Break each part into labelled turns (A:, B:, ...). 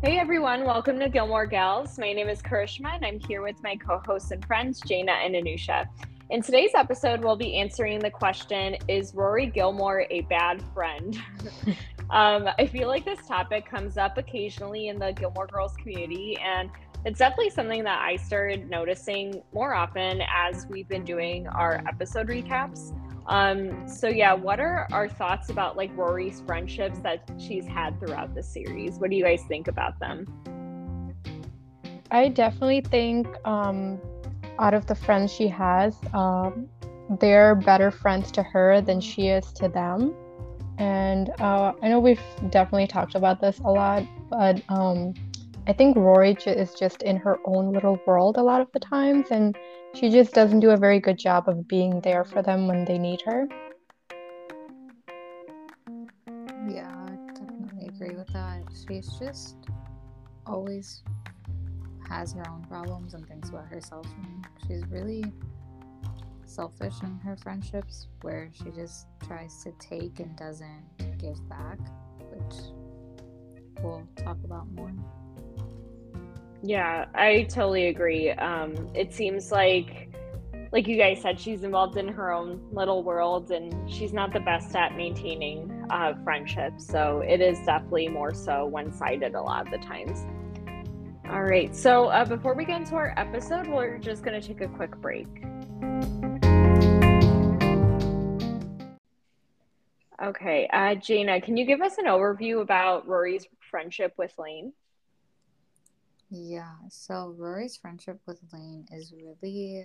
A: Hey everyone, welcome to Gilmore Gals. My name is Karishma and I'm here with my co-hosts and friends, Jaina and Anusha. In today's episode, we'll be answering the question, is Rory Gilmore a bad friend? I feel like this topic comes up occasionally in the Gilmore Girls community, and it's definitely something that I started noticing more often as we've been doing our episode recaps. What are our thoughts about like Rory's friendships that she's had throughout the series? What do you guys think about them?
B: I definitely think out of the friends she has, they're better friends to her than she is to them. And I know we've definitely talked about this a lot, but I think Rory is just in her own little world a lot of the times, and she just doesn't do a very good job of being there for them when they need her.
C: Yeah, I definitely agree with that. She's just always has her own problems and thinks about herself. And she's really selfish in her friendships, where she just tries to take and doesn't give back, which we'll talk about more.
A: Yeah, I totally agree. It seems like you guys said, she's involved in her own little world and she's not the best at maintaining friendships. So it is definitely more so one-sided a lot of the times. All right, so before we get into our episode, we're just going to take a quick break. Okay, Jaina, can you give us an overview about Rory's friendship with Lane?
C: Yeah, so Rory's friendship with Lane is really,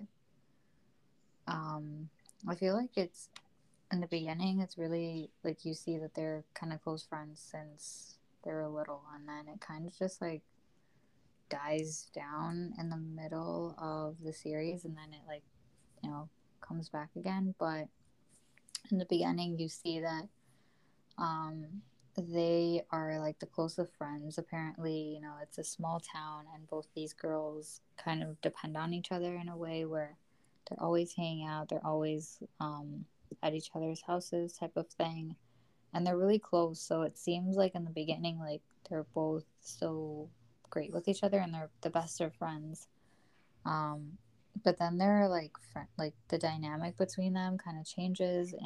C: I feel like it's in the beginning, it's really like you see that they're kind of close friends since they were little, and then it kind of just like dies down in the middle of the series, and then it like comes back again. But in the beginning, you see that um they are like the closest friends. Apparently, it's a small town, and both these girls kind of depend on each other in a way where they're always hanging out, they're always at each other's houses type of thing, and they're really close. So it seems like in the beginning, like they're both so great with each other and they're the best of friends. um but then they're like like the dynamic between them kind of changes,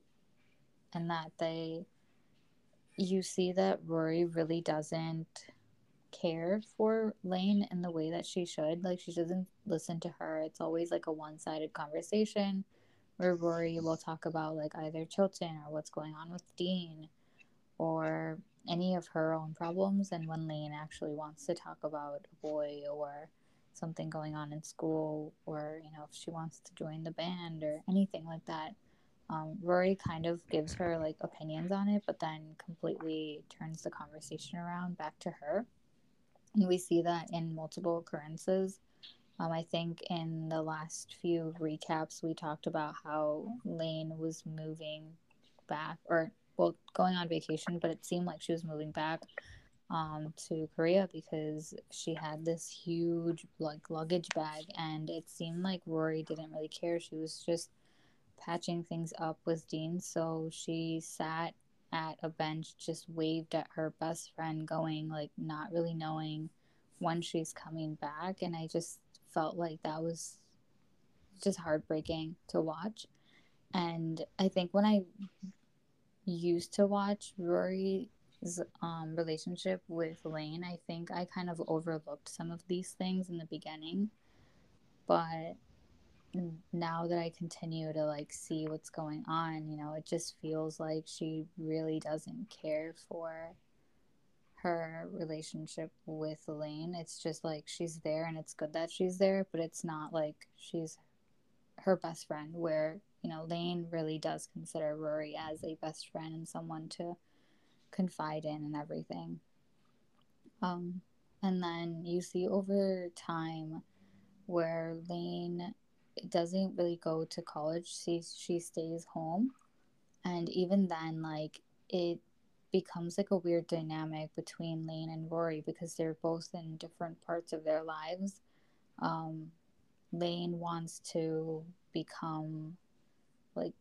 C: and that they you see that Rory really doesn't care for Lane in the way that she should. Like, she doesn't listen to her. It's always like a one-sided conversation where Rory will talk about like either Chilton or what's going on with Dean or any of her own problems. And when Lane actually wants to talk about a boy or something going on in school, or if she wants to join the band or anything like that, Rory kind of gives her like opinions on it, but then completely turns the conversation around back to her. And we see that in multiple occurrences. I think in the last few recaps, we talked about how Lane was moving back, or well, going on vacation, but it seemed like she was moving back to Korea because she had this huge like luggage bag, and it seemed like Rory didn't really care. She was just patching things up with Dean, so she sat at a bench, just waved at her best friend, going like not really knowing when she's coming back, and I just felt like that was just heartbreaking to watch. And I think when I used to watch Rory's relationship with Lane, I think I kind of overlooked some of these things in the beginning, but now that I continue to like see what's going on, it just feels like she really doesn't care for her relationship with Lane. It's just like she's there and it's good that she's there, but it's not like she's her best friend, where, Lane really does consider Rory as a best friend and someone to confide in and everything. Um, and then you see over time where Lane doesn't really go to college. She stays home, and even then, like, it becomes like a weird dynamic between Lane and Rory because they're both in different parts of their lives. Um, Lane wants to become like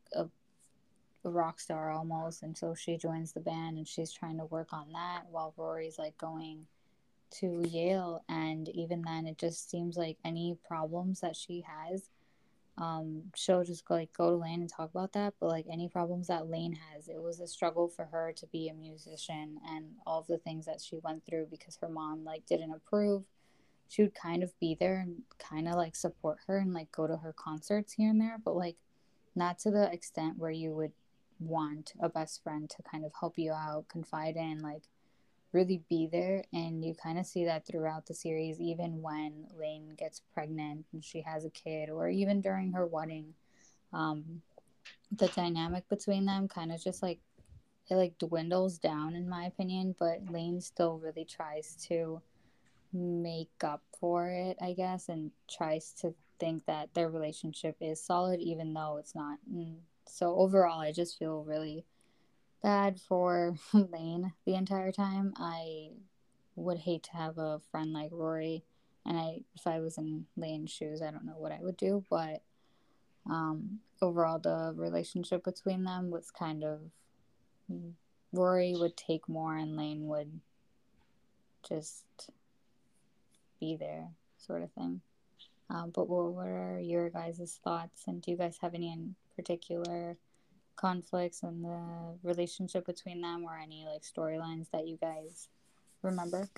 C: a rock star almost, and so she joins the band and she's trying to work on that while Rory's like going to Yale, and even then, it just seems like any problems that she has, she'll just go to Lane and talk about that. But like any problems that Lane has, it was a struggle for her to be a musician, and all of the things that she went through because her mom like didn't approve. She would kind of be there and kind of like support her and like go to her concerts here and there, but like not to the extent where you would want a best friend to kind of help you out, confide in, like really be there. And you kind of see that throughout the series, even when Lane gets pregnant and she has a kid, or even during her wedding. The dynamic between them kind of just like it like dwindles down in my opinion, but Lane still really tries to make up for it, I guess, and tries to think that their relationship is solid even though it's not. So overall, I just feel really bad for Lane the entire time. I would hate to have a friend like Rory, and if I was in Lane's shoes, I don't know what I would do, but overall the relationship between them was kind of Rory would take more and Lane would just be there, sort of thing. But what are your guys' thoughts, and do you guys have any in particular conflicts in the relationship between them, or any like storylines that you guys remember?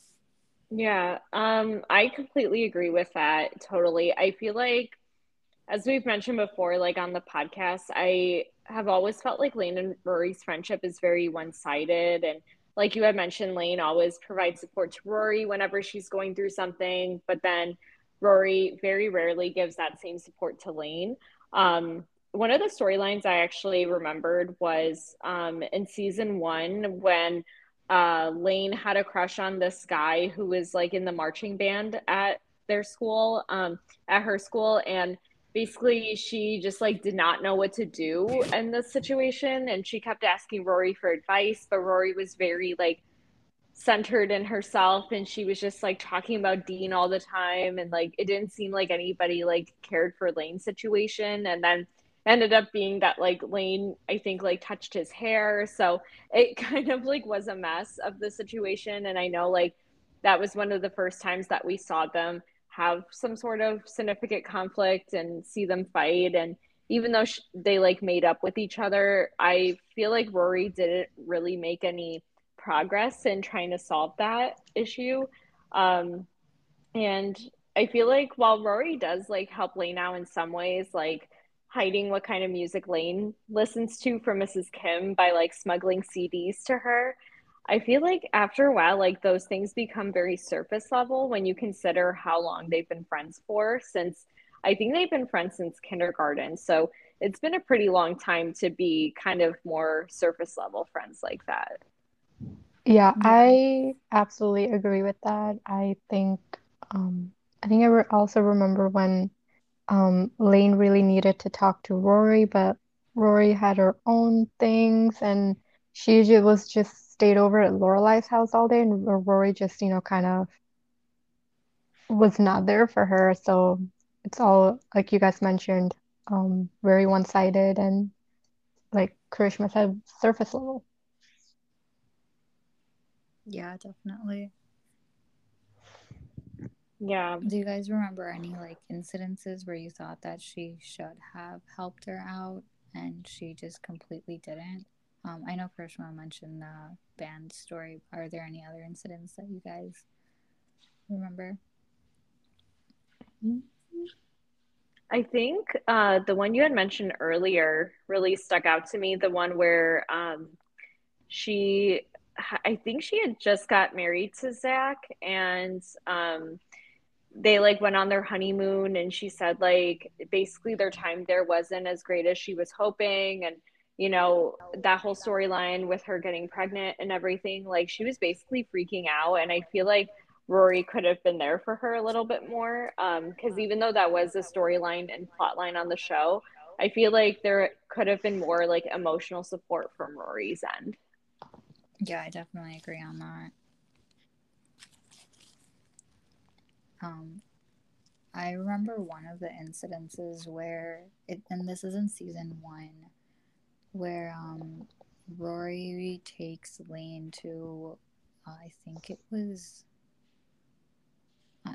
A: Yeah, I completely agree with that. Totally. I feel like, as we've mentioned before, like on the podcast, I have always felt like Lane and Rory's friendship is very one-sided. And like you had mentioned, Lane always provides support to Rory whenever she's going through something, but then Rory very rarely gives that same support to Lane. One of the storylines I actually remembered was in season one when Lane had a crush on this guy who was like in the marching band at their school, at her school, and basically she just like did not know what to do in this situation, and she kept asking Rory for advice, but Rory was very like centered in herself, and she was just like talking about Dean all the time, and like it didn't seem like anybody like cared for Lane's situation. And then ended up being that like Lane, I think, like touched his hair, so it kind of like was a mess of the situation. And I know like that was one of the first times that we saw them have some sort of significant conflict and see them fight. And even though they like made up with each other, I feel like Rory didn't really make any progress in trying to solve that issue. Um, and I feel like while Rory does like help Lane out in some ways, like hiding what kind of music Lane listens to for Mrs. Kim by like smuggling CDs to her, I feel like after a while, like those things become very surface level when you consider how long they've been friends for. Since I think they've been friends since kindergarten. So it's been a pretty long time to be kind of more surface level friends like that.
B: Yeah,
C: Yeah.
B: I absolutely agree with that. I think also remember when Lane really needed to talk to Rory, but Rory had her own things, and was just stayed over at Lorelai's house all day, and Rory just, kind of was not there for her. So it's all, like you guys mentioned, very one-sided and, like Karishma said, surface level.
C: Yeah, definitely.
A: Yeah.
C: Do you guys remember any like incidences where you thought that she should have helped her out and she just completely didn't? I know Karishma mentioned the band story. Are there any other incidents that you guys remember?
A: I think the one you had mentioned earlier really stuck out to me. The one where she, I think she had just got married to Zach, and they like went on their honeymoon, and she said like basically their time there wasn't as great as she was hoping. And that whole storyline with her getting pregnant and everything, like she was basically freaking out. And I feel like Rory could have been there for her a little bit more, because even though that was a storyline and plot line on the show, I feel like there could have been more like emotional support from Rory's end.
C: Yeah, I definitely agree on that. Um, I remember one of the incidences where and this is in season one, where Rory takes Lane to, I think it was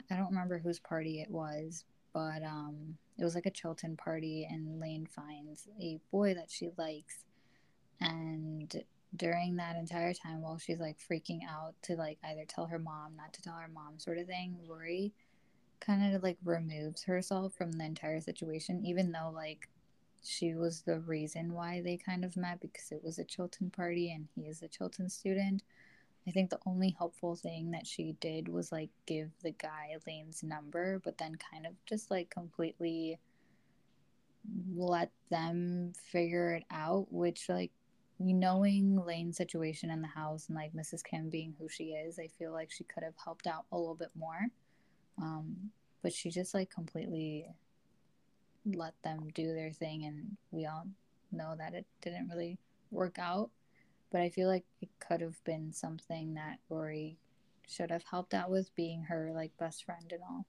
C: I don't remember whose party it was, but it was like a Chilton party, and Lane finds a boy that she likes, and during that entire time, while she's like freaking out to like either tell her mom, not to tell her mom, sort of thing, Rory kind of like removes herself from the entire situation, even though like she was the reason why they kind of met, because it was a Chilton party and he is a Chilton student. I think the only helpful thing that she did was like give the guy Lane's number, but then kind of just like completely let them figure it out, which like knowing Lane's situation in the house and like Mrs. Kim being who she is, I feel like she could have helped out a little bit more. But she just like completely let them do their thing, and we all know that it didn't really work out. But I feel like it could have been something that Rory should have helped out with, being her like best friend and all.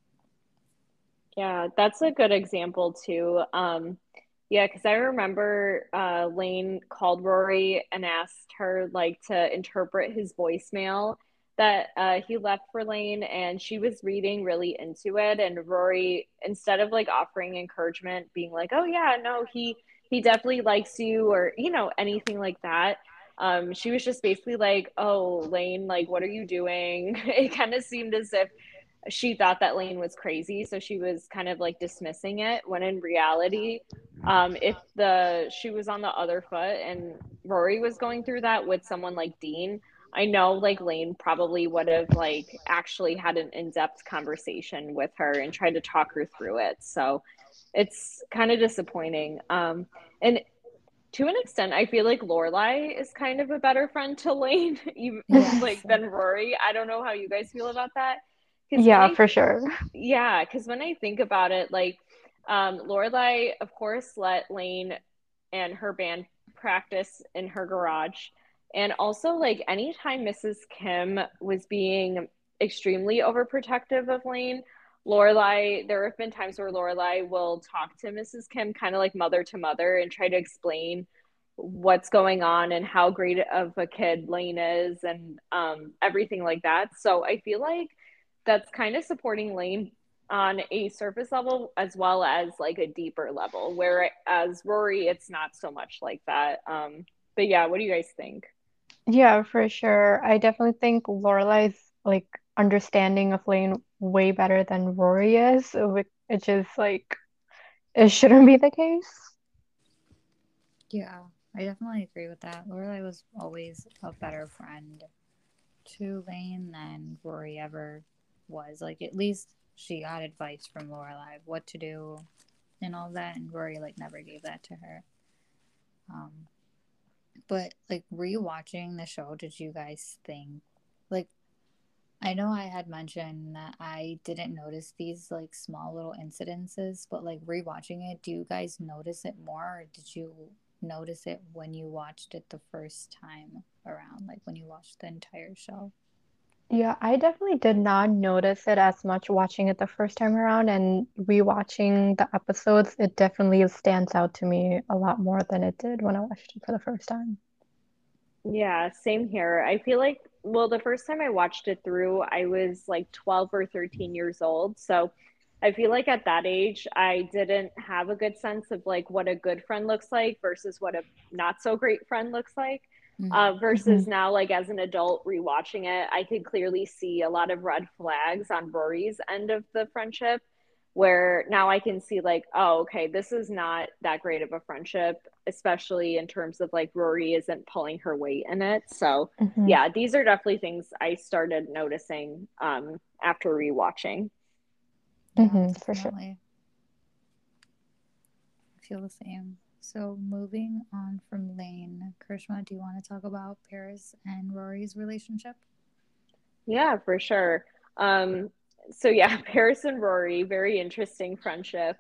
A: Yeah, that's a good example too. Yeah, because I remember Lane called Rory and asked her like to interpret his voicemail that he left for Lane, and she was reading really into it. And Rory, instead of like offering encouragement, being like, "Oh yeah, no, he definitely likes you," or anything like that. She was just basically like, "Oh, Lane, like, what are you doing?" It kind of seemed as if she thought that Lane was crazy, so she was kind of like dismissing it, when in reality, if the she was on the other foot and Rory was going through that with someone like Dean, I know like Lane probably would have like actually had an in-depth conversation with her and tried to talk her through it. So it's kind of disappointing. And to an extent, I feel like Lorelai is kind of a better friend to Lane, even
C: Yes.
A: like than Rory. I don't know how you guys feel about that. Because
B: Yeah, for sure.
A: when I think about it, like, Lorelai, of course, let Lane and her band practice in her garage. And also, like, anytime Mrs. Kim was being extremely overprotective of Lane, Lorelai, there have been times where Lorelai will talk to Mrs. Kim kind of like mother to mother and try to explain what's going on and how great of a kid Lane is, and everything like that. So I feel like that's kind of supporting Lane on a surface level as well as like a deeper level. Whereas Rory, it's not so much like that. But yeah, what do you guys think?
B: Yeah, for sure. I definitely think Lorelai's like understanding of Lane way better than Rory is, which is like it shouldn't be the case.
C: Yeah, I definitely agree with that. Lorelai was always a better friend to Lane than Rory ever was. Like, at least she got advice from Lorelai of what to do and all that, and Rory like never gave that to her. Um, but like rewatching the show, did you guys think like I know I had mentioned that I didn't notice these like small little incidences, but like rewatching it, do you guys notice it more, or did you notice it when you watched it the first time around, like when you watched the entire show?
B: Yeah, I definitely did not notice it as much watching it the first time around, and rewatching the episodes, it definitely stands out to me a lot more than it did when I watched it for the first time.
A: Yeah, same here. I feel like, well, the first time I watched it through, I was like 12 or 13 years old. So I feel like at that age, I didn't have a good sense of like what a good friend looks like versus what a not so great friend looks like.
C: Mm-hmm.
B: Hmm.
A: Versus now, like as an adult rewatching it, I could clearly see a lot of red flags on Rory's end of the friendship, where now I can see like, oh, okay, this is not that great of a friendship, especially in terms of like Rory isn't pulling her weight in it. So
B: Hmm.
A: yeah, these are definitely things I started noticing after rewatching.
C: Yeah,
B: Hmm, for sure.
C: definitely. I feel the same. So moving on from Lane, Krishma, do you want to talk about Paris and Rory's relationship?
A: Yeah, for sure. Um, so yeah, Paris and Rory, very interesting friendship.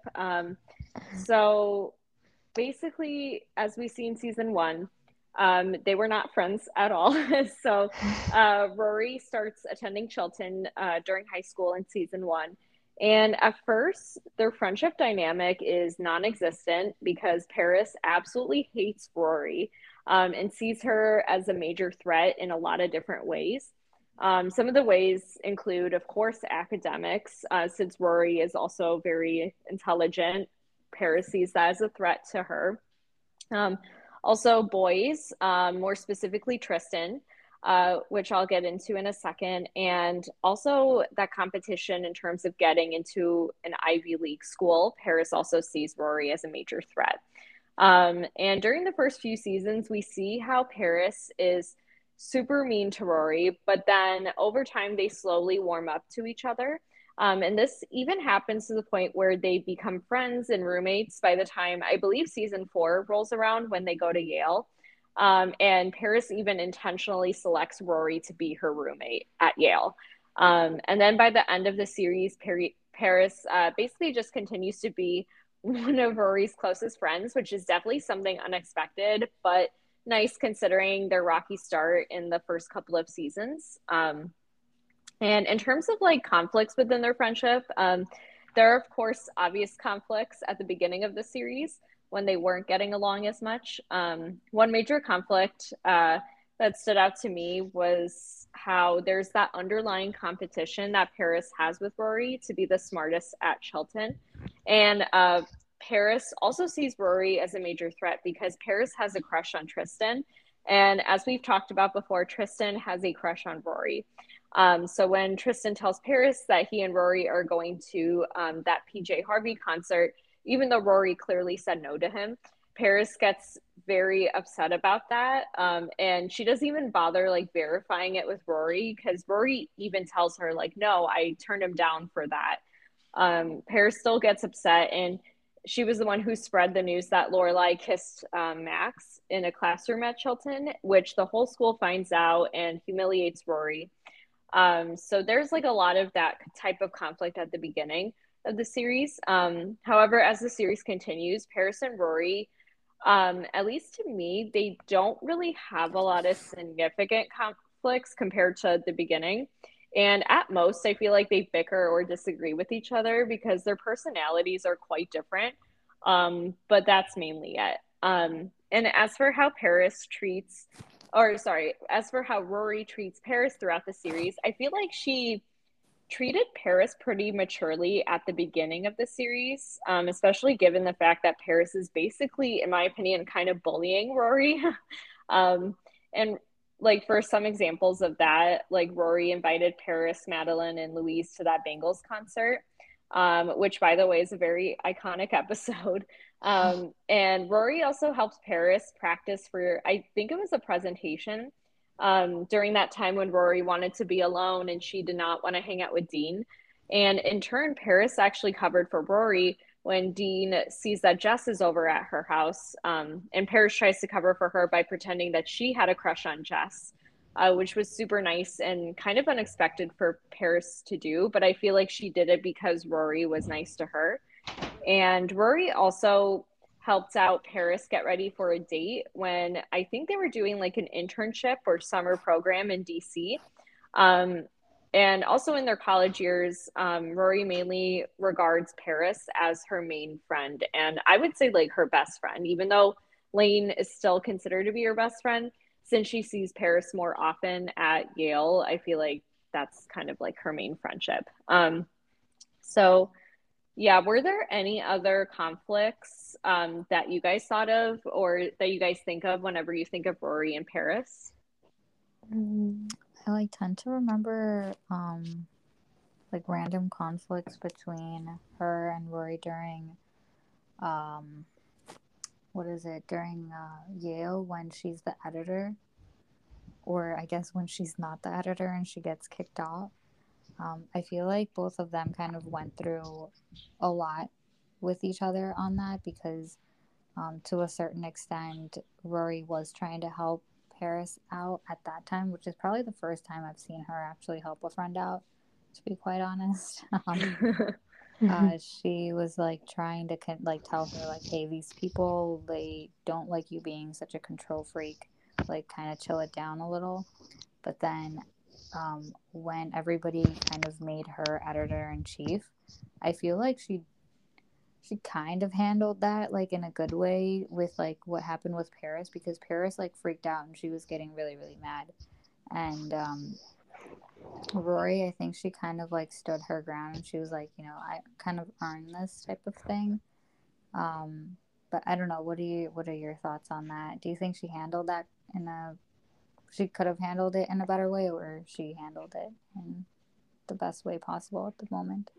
A: So basically, as we see in season one, they were not friends at all. So Rory starts attending Chilton during high school in season one. And at first, their friendship dynamic is non existent because Paris absolutely hates Rory, and sees her as a major threat in a lot of different ways. Some of the ways include, of course, academics, since Rory is also very intelligent. Paris sees that as a threat to her. Um, Also, boys, more specifically Tristan, which I'll get into in a second, and also that competition in terms of getting into an Ivy League school. Paris also sees Rory as a major threat. And during the first few seasons, we see how Paris is super mean to Rory, but then over time, they slowly warm up to each other. And this even happens to the point where they become friends and roommates by the time I believe season 4 rolls around when they go to Yale. And Paris even intentionally selects Rory to be her roommate at Yale. And then by the end of the series, Paris basically just continues to be one of Rory's closest friends, which is definitely something unexpected, but nice considering their rocky start in the first couple of seasons. And in terms of like conflicts within their friendship, there are, of course, obvious conflicts at the beginning of the series when they weren't getting along as much. One major conflict that stood out to me was how there's that underlying competition that Paris has with Rory to be the smartest at Chilton. And Paris also sees Rory as a major threat because Paris has a crush on Tristan. And as we've talked about before, Tristan has a crush on Rory. So when Tristan tells Paris that he and Rory are going to that PJ Harvey concert, even though Rory clearly said no to him, Paris gets very upset about that. And she doesn't even bother like verifying it with Rory because Rory even tells her like, no, I turned him down for that. Paris still gets upset, and she was the one who spread the news that Lorelai kissed Max in a classroom at Chilton, which the whole school finds out and humiliates Rory. So there's like a lot of that type of conflict at the beginning of the series. However, as the series continues, Paris and Rory, at least to me, they don't really have a lot of significant conflicts compared to the beginning. And at most, I feel like they bicker or disagree with each other because their personalities are quite different. But that's mainly it. And as for how Paris treats or sorry, as for how Rory treats Paris throughout the series, I feel like she treated Paris pretty maturely at the beginning of the series, especially given the fact that Paris is basically, in my opinion, kind of bullying Rory. And like for some examples of that, like Rory invited Paris, Madeline, and Louise to that Bengals concert, which by the way is a very iconic episode. And Rory also helps Paris practice for, I think it was a presentation during that time when Rory wanted to be alone and she did not want to hang out with Dean. And in turn, Paris actually covered for Rory when Dean sees that Jess is over at her house. And Paris tries to cover for her by pretending that she had a crush on Jess, which was super nice and kind of unexpected for Paris to do. But I feel like she did it because Rory was nice to her. And Rory also helped out Paris get ready for a date when I think they were doing like an internship or summer program in DC. Um, and also in their college years, Rory mainly regards Paris as her main friend. And I would say like her best friend, even though Lane is still considered to be her best friend, since she sees Paris more often at Yale, I feel like that's kind of like her main friendship. So yeah, were there any other conflicts that you guys thought of or that you guys think of whenever you think of Rory and Paris?
C: I like tend to remember like random conflicts between her and Rory during during Yale when she's the editor, or I guess when she's not the editor and she gets kicked off. I feel like both of them kind of went through a lot with each other on that because to a certain extent, Rory was trying to help Paris out at that time, which is probably the first time I've seen her actually help a friend out, to be quite honest. She was like trying to like tell her like, hey, these people, they don't like you being such a control freak, like kind of chill it down a little. But then when everybody kind of made her editor-in-chief, I feel like she kind of handled that like in a good way with like what happened with Paris, because Paris like freaked out and she was getting really, really mad. And Rory, I think she kind of like stood her ground and she was like, I kind of earned this type of thing. But I don't know. What are your thoughts on that? Do you think she could have handled it in a better way, or she handled it in the best way possible at the moment?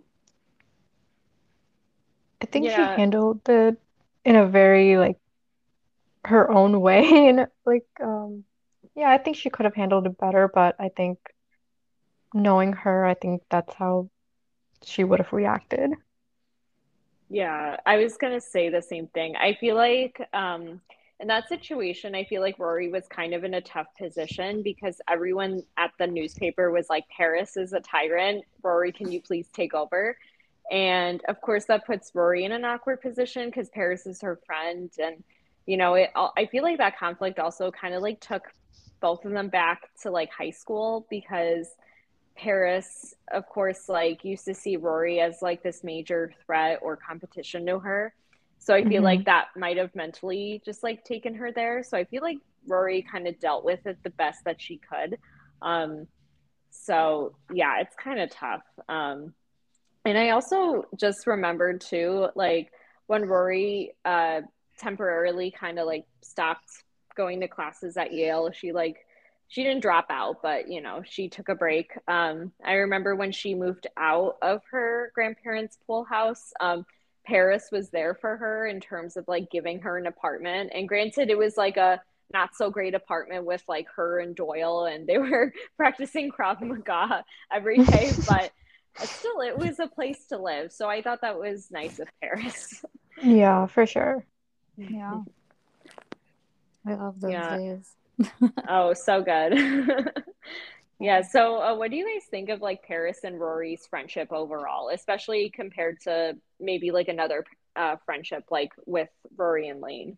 B: I think she
A: Yeah,
B: handled it in a very like her own way and like yeah, I think she could have handled it better, but I think knowing her, I think that's how she would have reacted.
A: yeah, I was gonna say the same thing. I feel like in that situation, I feel like Rory was kind of in a tough position because everyone at the newspaper was like, Paris is a tyrant. Rory, can you please take over? And of course, that puts Rory in an awkward position because Paris is her friend. And, I feel like that conflict also kind of like took both of them back to like high school because Paris, of course, like used to see Rory as like this major threat or competition to her. So I feel
B: Hmm.
A: like that might have mentally just like taken her there. So I feel like Rory kind of dealt with it the best that she could. Um, so yeah, it's kind of tough. And I also just remembered too, like when Rory temporarily kind of like stopped going to classes at Yale, she didn't drop out, but she took a break. I remember when she moved out of her grandparents' pool house, Paris was there for her in terms of like giving her an apartment. And granted, it was like a not so great apartment with like her and Doyle, and they were practicing Krav Maga every day, but still, it was a place to live. So I thought that was nice of Paris.
B: Yeah, for sure.
C: Yeah, I love those
A: Yeah.
C: days.
A: Oh, so good. Yeah. So, what do you guys think of like Paris and Rory's friendship overall, especially compared to maybe like another friendship like with Rory and Lane?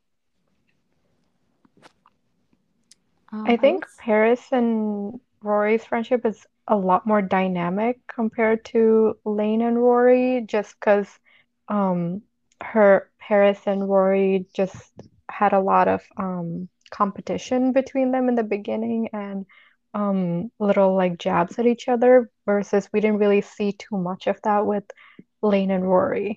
B: I
C: I would.
B: think Paris and Rory's friendship is a lot more dynamic compared to Lane and Rory, just because um her Paris and Rory just had a lot of competition between them in the beginning and little like jabs at each other, versus we didn't really see too much of that with Lane and Rory.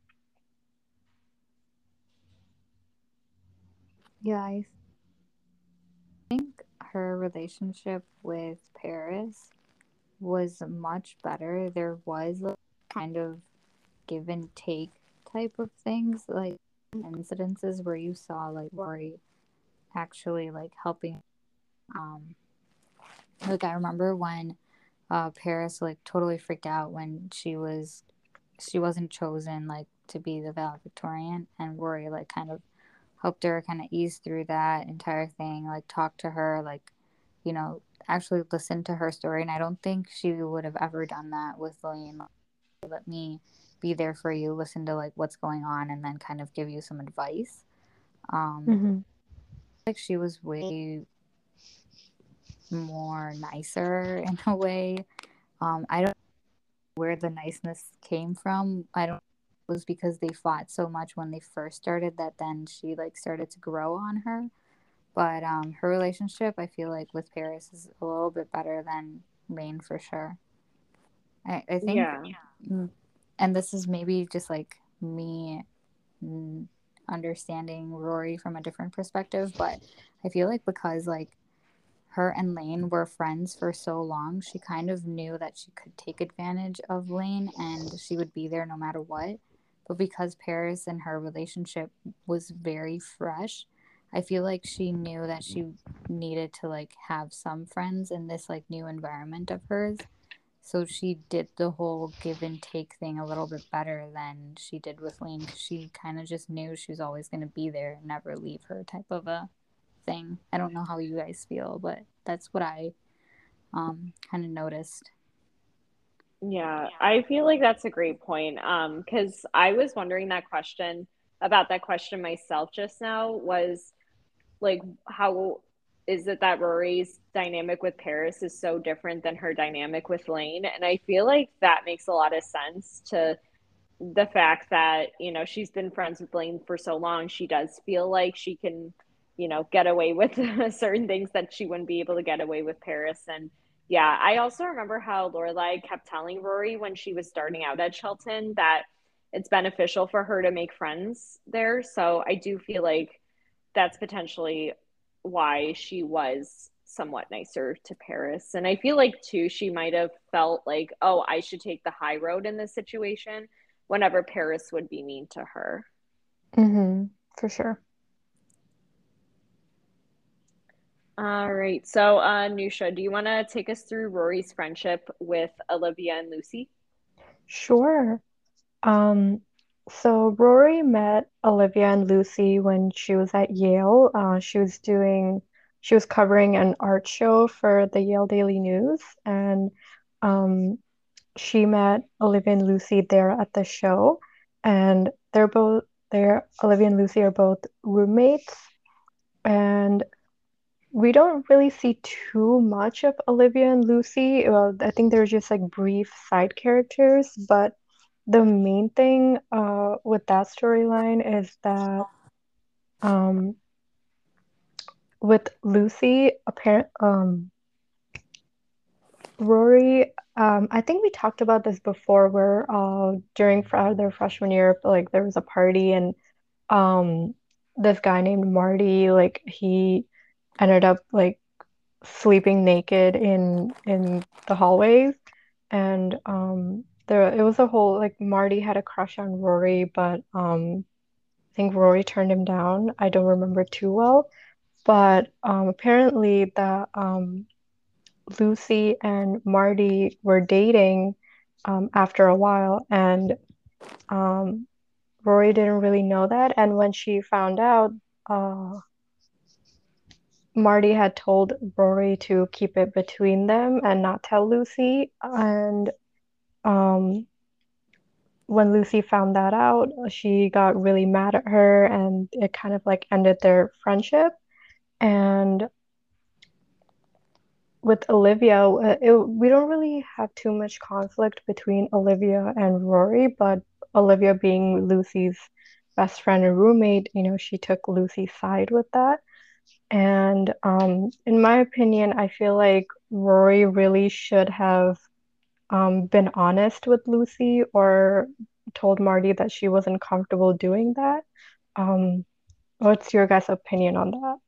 C: Yeah, I think her relationship with Paris was much better. There was like, kind of give and take type of things, like incidences where you saw like Rory actually like helping. Um, like I remember when Paris like totally freaked out when she wasn't chosen like to be the valedictorian, and Rory like kind of helped her kind of ease through that entire thing, like talk to her, like actually listen to her story. And I don't think she would have ever done that with Lillian. Let me be there for you, listen to like what's going on, and then kind of give you some advice.
B: Hmm.
C: Like she was way more nicer in a way. I don't know where the niceness came from. I don't know if it was because they fought so much when they first started that then she like started to grow on her. But her relationship, I feel like with Paris is a little bit better than Rain for sure. I think,
A: Yeah.
C: mm, and this is maybe just like me mm, understanding Rory from a different perspective, but I feel like because like her and Lane were friends for so long, she kind of knew that she could take advantage of Lane and she would be there no matter what. But because Paris and her relationship was very fresh, I feel like she knew that she needed to like have some friends in this like new environment of hers. So she did the whole give and take thing a little bit better than she did with Lane because she kind of just knew she was always going to be there and never leave her type of a thing. I don't know how you guys feel, but that's what I kind of noticed.
A: Yeah, I feel like that's a great point. Because I was wondering that question myself just now was like how is it that Rory's dynamic with Paris is so different than her dynamic with Lane? And I feel like that makes a lot of sense to the fact that, she's been friends with Lane for so long. She does feel like she can, get away with certain things that she wouldn't be able to get away with Paris. And, Yeah, I also remember how Lorelai kept telling Rory when she was starting out at Shelton that it's beneficial for her to make friends there. So I do feel like that's potentially why she was somewhat nicer to Paris. And I feel like too, she might have felt like, oh, I should take the high road in this situation whenever Paris would be mean to her.
B: Mm-hmm. For sure.
A: All right. So, Nusha, do you want to take us through Rory's friendship with Olivia and Lucy?
B: Sure. Um, so Rory met Olivia and Lucy when she was at Yale. She was covering an art show for the Yale Daily News, and um, she met Olivia and Lucy there at the show, and Olivia and Lucy are both roommates, and we don't really see too much of Olivia and Lucy. Well, I think they're just like brief side characters, but the main thing with that storyline is that um with Lucy, apparent Rory, I think we talked about this before where during their freshman year, like there was a party and um this guy named Marty, like he ended up like sleeping naked in the hallways and there it was a whole like Marty had a crush on Rory, but I think Rory turned him down. I don't remember too well, but apparently the Lucy and Marty were dating after a while, and um, Rory didn't really know that. And when she found out, uh, Marty had told Rory to keep it between them and not tell Lucy. And um, when Lucy found that out, she got really mad at her, and it kind of like ended their friendship. And with Olivia, we don't really have too much conflict between Olivia and Rory, but Olivia being Lucy's best friend and roommate, she took Lucy's side with that. And in my opinion, I feel like Rory really should have been honest with Lucy or told Marty that she wasn't comfortable doing that. Um, what's your guys' opinion on that?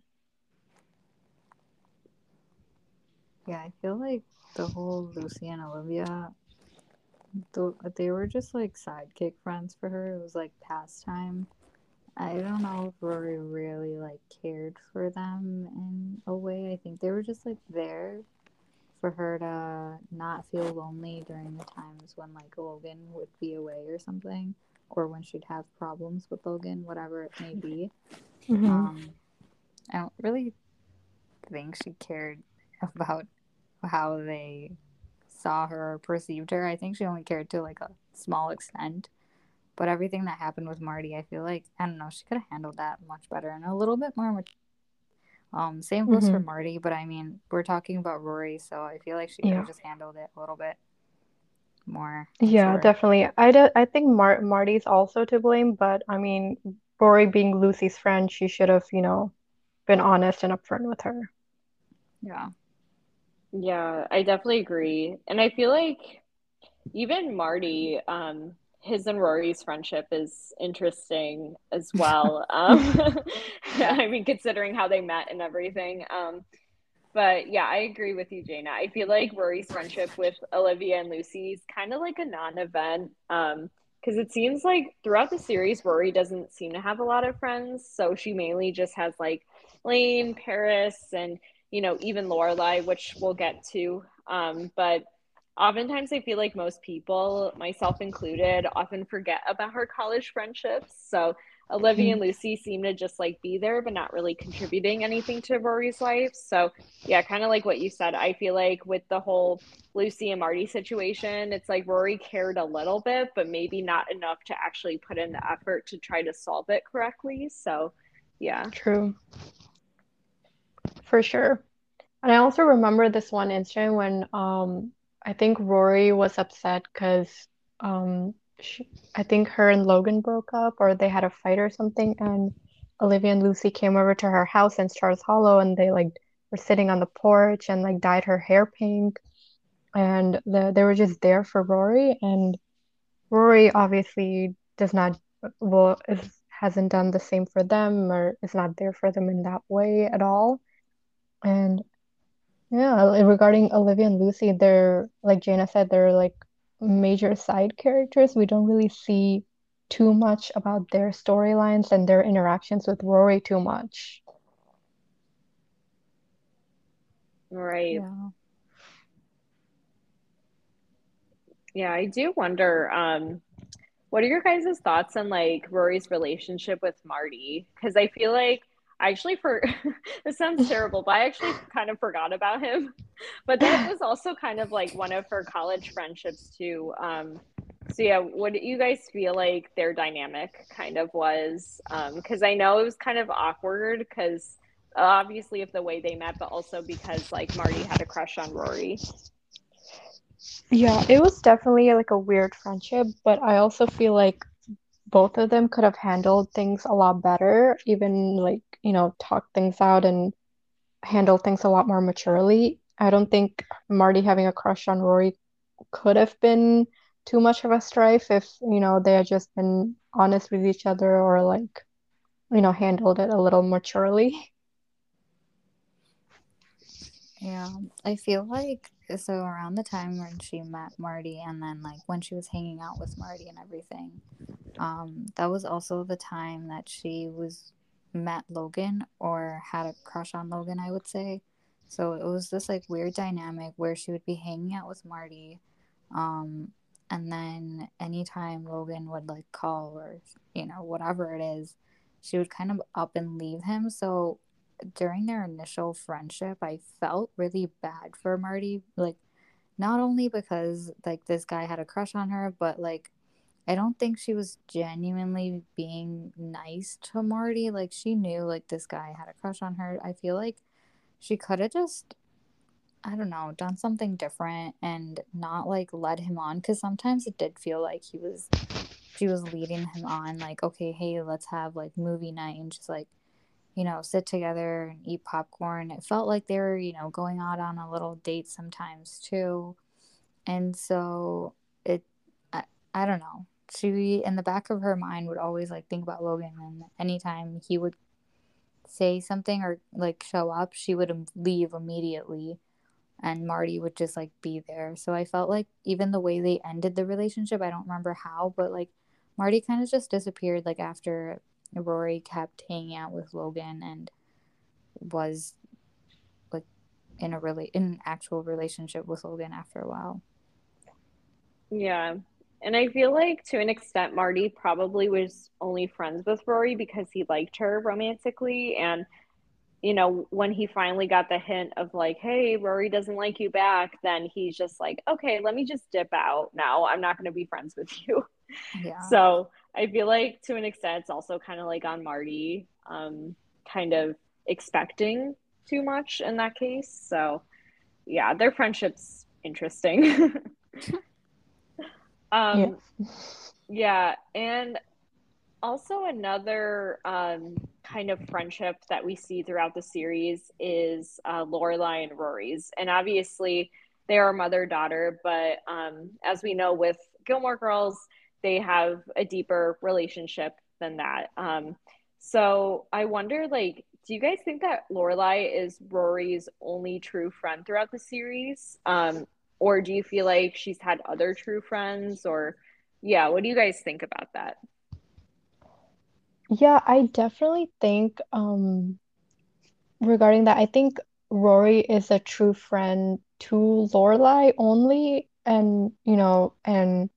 C: Yeah, I feel like the whole Lucy and Olivia, they were just like sidekick friends for her. It was like pastime. I don't know if Rory really like cared for them in a way. I think they were just like there for her to not feel lonely during the times when like Logan would be away or something, or when she'd have problems with Logan, whatever it may be.
B: Hmm.
C: Um, I don't really think she cared about how they saw her or perceived her. I think she only cared to like a small extent. But everything that happened with Marty, I feel like I don't know, she could have handled that much better and a little bit more mature. Same goes for
B: Hmm.
C: Marty, but I mean, we're talking about Rory, so I feel like she could have
B: Yeah.
C: just handled it a little bit more
B: Yeah,
C: mature.
B: definitely. I think Marty's also to blame, but I mean, Rory being Lucy's friend, she should have, been honest and upfront with her.
C: Yeah.
A: Yeah, I definitely agree. And I feel like even Marty, his and Rory's friendship is interesting as well.
C: Yeah.
A: I mean, considering how they met and everything. But yeah, I agree with you, Jaina. I feel like Rory's friendship with Olivia and Lucy is kind of like a non-event. Because it seems like throughout the series, Rory doesn't seem to have a lot of friends. So she mainly just has like Lane, Paris, and even Lorelai, which we'll get to. But oftentimes I feel like most people, myself included, often forget about her college friendships. So Olivia
B: Mhm.
A: and Lucy seem to just like be there, but not really contributing anything to Rory's life. So yeah, kind of like what you said. I feel like with the whole Lucy and Marty situation, it's like Rory cared a little bit, but maybe not enough to actually put in the effort to try to solve it correctly. So yeah.
B: True, for sure. And I also remember this one incident when I think Rory was upset because I think her and Logan broke up or they had a fight or something, and Olivia and Lucy came over to her house in Stars Hollow and they like were sitting on the porch and like dyed her hair pink. and they were just there for Rory, and Rory obviously does not, well, hasn't done the same for them or is not there for them in that way at all. And yeah, regarding Olivia and Lucy, they're, like Jana said, they're like major side characters. We don't really see too much about their storylines and their interactions with Rory too much.
A: Right.
C: Yeah.
A: Yeah, I do wonder, what are your guys' thoughts on like Rory's relationship with Marty? Because I feel like I actually for this sounds terrible, but I actually kind of forgot about him. But that was also kind of like one of her college friendships too. So yeah, what do you guys feel like their dynamic kind of was? Because I know it was kind of awkward because obviously of the way they met, but also because like Marty had a crush on Rory.
B: Yeah, it was definitely like a weird friendship, but I also feel like both of them could have handled things a lot better, even like, talk things out and handle things a lot more maturely. I don't think Marty having a crush on Rory could have been too much of a strife if, they had just been honest with each other or like, handled it a little maturely.
C: Yeah, I feel like so around the time when she met Marty and then like when she was hanging out with Marty and everything, that was also the time that she was met Logan or had a crush on Logan, I would say. So it was this like weird dynamic where she would be hanging out with Marty, um, and then anytime Logan would like call or whatever it is, she would kind of up and leave him. So during their initial friendship, I felt really bad for Marty. Like, not only because, like, this guy had a crush on her, but, like, I don't think she was genuinely being nice to Marty. Like, she knew, like, this guy had a crush on her. I feel like she could have just, I don't know, done something different and not, like, led him on. Because sometimes it did feel like she was leading him on, like, okay, hey, let's have, like, movie night and just, like, sit together and eat popcorn. It felt like they were, going out on a little date sometimes too. And so it, I don't know. She, in the back of her mind, would always like think about Logan. And anytime he would say something or like show up, she would leave immediately. And Marty would just like be there. So I felt like even the way they ended the relationship, I don't remember how, but like Marty kind of just disappeared like after Rory kept hanging out with Logan and was like in an actual relationship with Logan after a while.
A: Yeah. And I feel like to an extent, Marty probably was only friends with Rory because he liked her romantically. And, when he finally got the hint of like, hey, Rory doesn't like you back, then he's just like, okay, let me just dip out now. I'm not going to be friends with you.
C: Yeah.
A: So I feel like to an extent, it's also kind of like on Marty, kind of expecting too much in that case. So yeah, their friendship's interesting.
B: Yeah.
A: um, yeah, and also another kind of friendship that we see throughout the series is Lorelai and Rory's, and obviously they are mother daughter. But as we know with Gilmore Girls, they have a deeper relationship than that. So I wonder, like, do you guys think that Lorelai is Rory's only true friend throughout the series, or do you feel like she's had other true friends, or yeah, what do you guys think about that?
B: Yeah, I definitely think regarding that, I think Rory is a true friend to Lorelai only, and and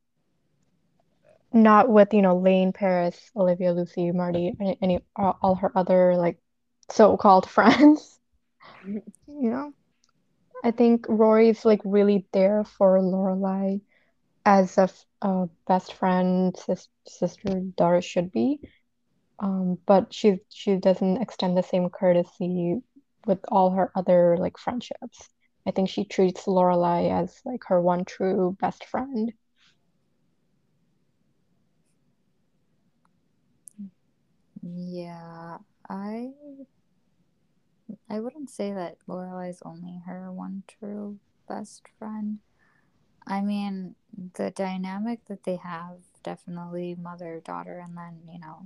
B: not with, Lane, Paris, Olivia, Lucy, Marty, any all her other like so-called friends. You know, I think Rory's like really there for Lorelai as a best friend, sister, daughter should be. But she doesn't extend the same courtesy with all her other like friendships. I think she treats Lorelai as like her one true best friend.
C: Yeah, I I wouldn't say that Lorelai's only her one true best friend. I mean, the dynamic that they have, definitely mother, daughter, and then,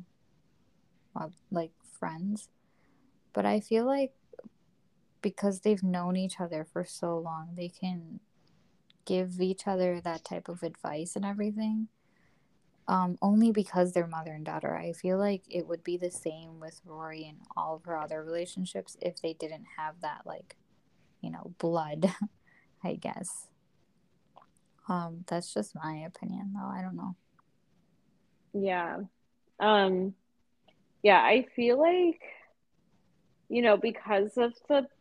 C: like friends. But I feel like because they've known each other for so long, they can give each other that type of advice and everything. Only because they're mother and daughter. I feel like it would be the same with Rory and all of her other relationships if they didn't have that, like, blood, I guess. That's just my opinion, though. I don't know.
A: Yeah. Yeah, I feel like, because of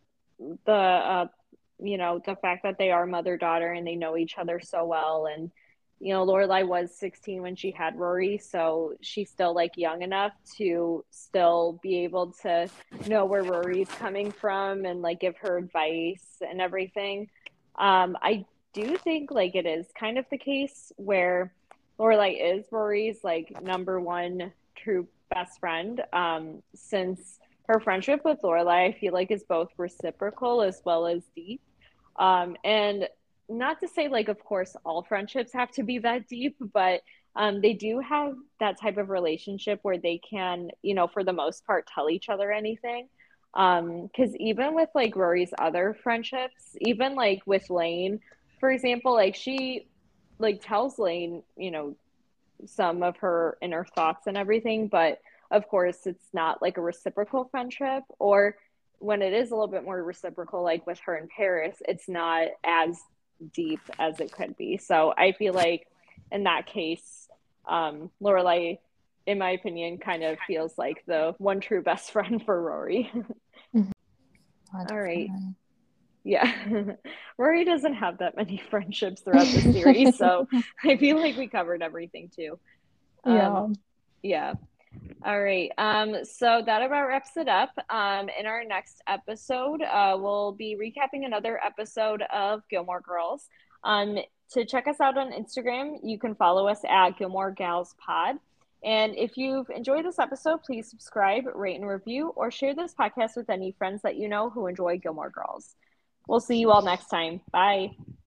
A: the fact that they are mother daughter and they know each other so well, and Lorelai was 16 when she had Rory, so she's still like young enough to still be able to know where Rory's coming from and like give her advice and everything. I do think like it is kind of the case where Lorelai is Rory's like number one true best friend, since her friendship with Lorelai, I feel like, is both reciprocal as well as deep. And not to say, like, of course, all friendships have to be that deep, but they do have that type of relationship where they can, for the most part, tell each other anything. Because even with like Rory's other friendships, even like with Lane, for example, like she like tells Lane, some of her inner thoughts and everything, but of course it's not like a reciprocal friendship, or when it is a little bit more reciprocal like with her and Paris, it's not as deep as it could be. So I feel like in that case, Lorelai, in my opinion, kind of feels like the one true best friend for Rory. All right.
C: Definitely.
A: Yeah. Rory doesn't have that many friendships throughout the series, so I feel like we covered everything too. Um,
B: Yeah.
A: yeah. All right. So that about wraps it up. In our next episode, we'll be recapping another episode of Gilmore Girls. To check us out on Instagram, you can follow us at Gilmore Gals Pod. And if you've enjoyed this episode, please subscribe, rate, and review, or share this podcast with any friends that you know who enjoy Gilmore Girls. We'll see you all next time. Bye.